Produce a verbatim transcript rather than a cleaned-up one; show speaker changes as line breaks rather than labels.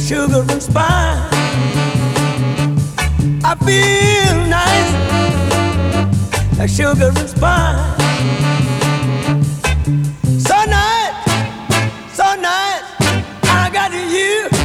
sugar and spice. I feel nice like sugar and spice. So nice, so nice, I got you.